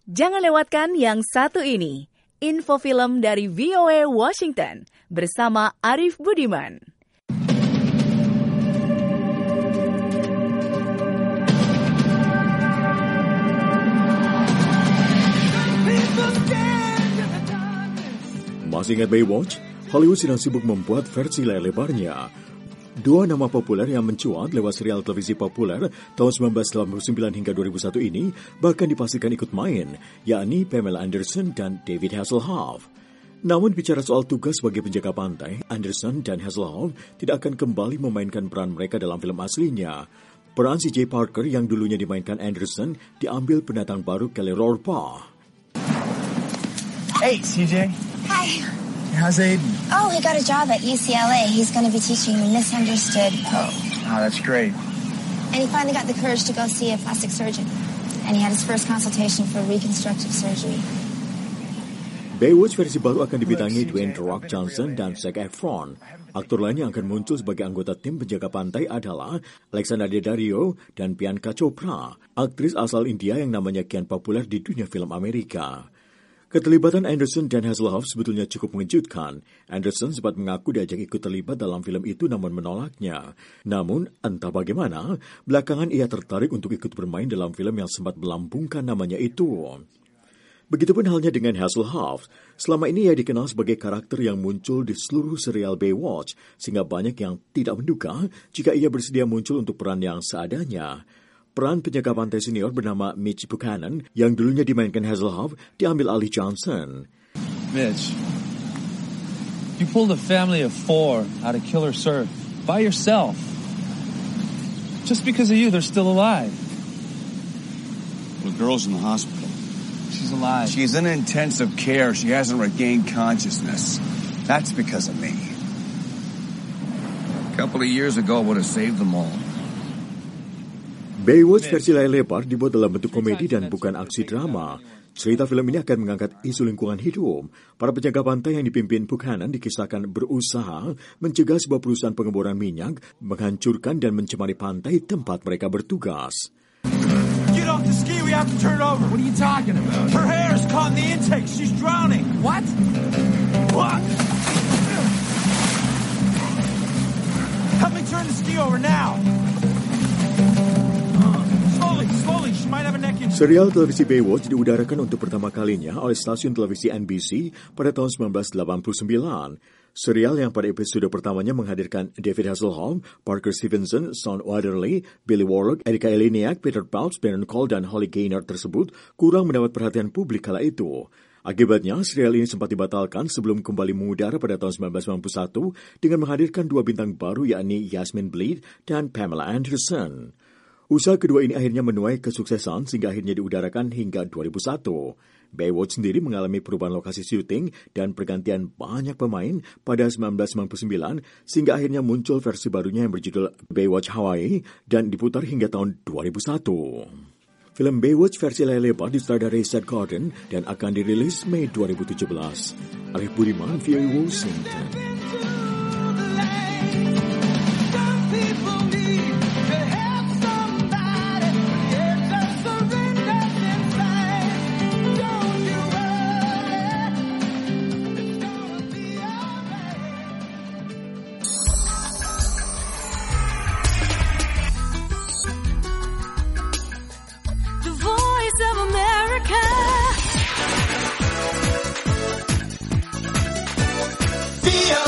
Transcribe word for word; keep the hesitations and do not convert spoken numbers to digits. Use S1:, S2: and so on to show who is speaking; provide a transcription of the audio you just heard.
S1: Jangan lewatkan yang satu ini, info film dari V O A Washington bersama Arif Budiman.
S2: Masih ingat Baywatch? Hollywood sedang sibuk membuat versi layar lebarnya. Dua nama populer yang mencuat lewat serial televisi populer tahun sembilan belas delapan puluh sembilan hingga dua ribu satu ini bahkan dipastikan ikut main, yakni Pamela Anderson dan David Hasselhoff. Namun bicara soal tugas sebagai penjaga pantai, Anderson dan Hasselhoff tidak akan kembali memainkan peran mereka dalam film aslinya. Peran C J Parker yang dulunya dimainkan Anderson diambil pendatang baru Kelly Rohrbaugh.
S3: Hey, C J.
S4: Hi.
S3: How's Aiden?
S4: Oh, he got a job at U C L A. He's going to be teaching the misunderstood Poe.
S3: Oh, that's great.
S4: And he finally got the courage to go see a plastic surgeon. And he had his first consultation for reconstructive surgery.
S2: Baywatch versi baru akan dibintangi Dwayne The Rock Johnson dan Zac Efron. Aktor lain yang akan muncul sebagai anggota tim penjaga pantai adalah Alexandra Daddario dan Priyanka Chopra, aktris asal India yang namanya kian populer di dunia film Amerika. Keterlibatan Anderson dan Hasselhoff sebetulnya cukup mengejutkan. Anderson sempat mengaku diajak ikut terlibat dalam film itu namun menolaknya. Namun, entah bagaimana, belakangan ia tertarik untuk ikut bermain dalam film yang sempat melambungkan namanya itu. Begitupun halnya dengan Hasselhoff. Selama ini ia dikenal sebagai karakter yang muncul di seluruh serial Baywatch, sehingga banyak yang tidak menduga jika ia bersedia muncul untuk peran yang seadanya. Peran penjaga pantai senior bernama Mitch Buchanan yang dulunya dimainkan Hasselhoff diambil alih Johnson.
S5: Mitch, you pulled a family of four out of Killer Surf by yourself. Just because of you, they're still alive.
S6: The girl's in the hospital.
S5: She's alive.
S6: She's in intensive care. She hasn't regained consciousness. That's because of me. A couple of years ago, I would have saved them all.
S2: Baywatch versi layar lebar dibuat dalam bentuk komedi dan bukan aksi drama. Cerita film ini akan mengangkat isu lingkungan hidup. Para penjaga pantai yang dipimpin Buchanan dikisahkan berusaha mencegah sebuah perusahaan pengeboran minyak menghancurkan dan mencemari pantai tempat mereka bertugas.
S7: Get off the ski, we have to turn over.
S3: What are you talking about?
S7: Her hair is caught in the intake. She's drowning.
S3: What?
S7: What? Help me turn the ski over now.
S2: Serial televisi Baywatch diudarakan untuk pertama kalinya oleh stasiun televisi N B C pada tahun sembilan belas delapan puluh sembilan. Serial yang pada episode pertamanya menghadirkan David Hasselhoff, Parker Stevenson, Sean Wadderly, Billy Warlock, Erika Eleniak, Peter Pouch, Baron Cole, dan Holly Gaynor tersebut kurang mendapat perhatian publik kala itu. Akibatnya, serial ini sempat dibatalkan sebelum kembali mengudara pada tahun sembilan belas sembilan puluh satu dengan menghadirkan dua bintang baru yakni Yasmin Bleeth dan Pamela Anderson. Usaha kedua ini akhirnya menuai kesuksesan sehingga akhirnya diudarakan hingga dua ribu satu. Baywatch sendiri mengalami perubahan lokasi syuting dan pergantian banyak pemain pada sembilan belas sembilan puluh sembilan sehingga akhirnya muncul versi barunya yang berjudul Baywatch Hawaii dan diputar hingga tahun dua ribu satu. Film Baywatch versi layar lebar disutradarai Seth Godin dan akan dirilis Mei dua ribu tujuh belas. Arif Budiman, V O A Washington.
S7: Be